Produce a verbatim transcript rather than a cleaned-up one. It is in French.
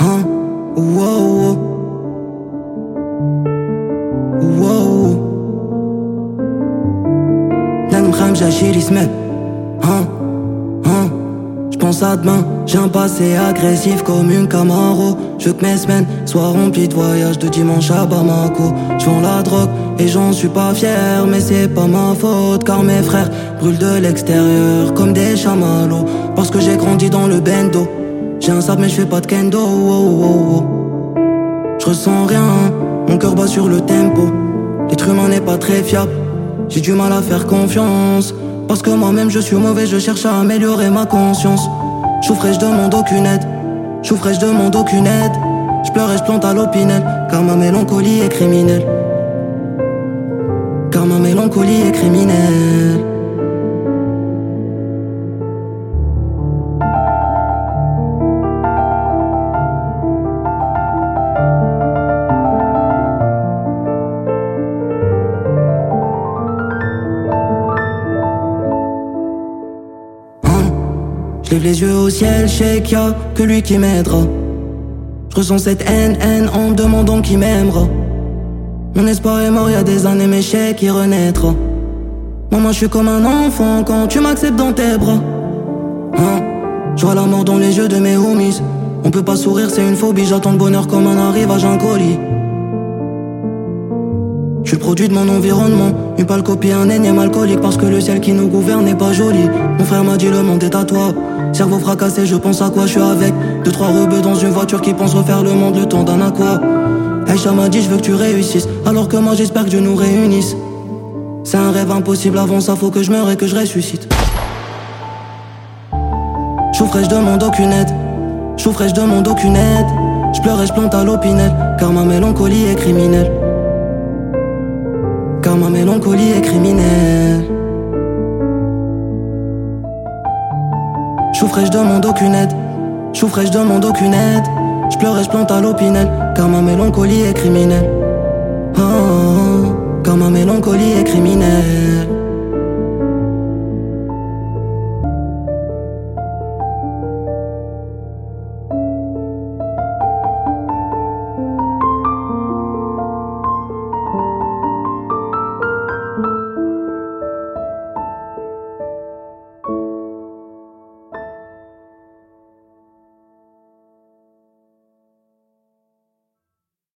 Hein? Wow. Wow. Nan m'khamja chéri smet. Hein? Hein? J'pense à demain, j'ai un passé agressif comme une Camaro. Je veux que mes semaines soient remplies de voyages de dimanche à Bamako. J'vends la drogue et j'en suis pas fier, mais c'est pas ma faute car mes frères brûlent de l'extérieur comme des chamallows. Parce que j'ai grandi dans le bendo. J'ai un sable mais j'fais pas de kendo. Oh, oh, oh. J'ressens rien, mon cœur bat sur le tempo. L'être humain n'est pas très fiable, j'ai du mal à faire confiance. Parce que moi-même je suis mauvais, je cherche à améliorer ma conscience. J'souffre et j'demande aucune aide, j'souffre et j'demande aucune aide. J'pleure et j'plante à l'opinel, car ma mélancolie est criminelle. Car ma mélancolie est criminelle. J'lève les yeux au ciel, j'sais qu'il y a que lui qui m'aidera. J'ressens cette haine, haine en me demandant qui m'aimera. Mon espoir est mort il y a des années, mais j'sais qu'il renaîtra. Maman, j'suis comme un enfant quand tu m'acceptes dans tes bras. Hein? J'vois la mort dans les yeux de mes homies. On peut pas sourire, c'est une phobie. J'attends le bonheur comme un arrivage, un colis. Je suis le produit de mon environnement, une pâle copie, un énième alcoolique. Parce que le ciel qui nous gouverne n'est pas joli. Mon frère m'a dit le monde est à toi. Cerveau fracassé, je pense à quoi je suis avec deux, trois rebeux dans une voiture qui pensent refaire le monde le temps d'un aqua. Aïcha m'a dit je veux que tu réussisses, alors que moi j'espère que Dieu nous réunisse. C'est un rêve impossible, avant ça faut que je meure et que je ressuscite. J'souffre et je demande aucune aide, j'souffre et je demande aucune aide. J'pleure et je plante à l'opinel, car ma mélancolie est criminelle. Car ma mélancolie est criminelle. J'souffre et je demande aucune aide, j'souffre et je demande aucune aide. J'pleure et je plante à l'opinel, car ma mélancolie est criminelle. Oh, car ma mélancolie est criminelle.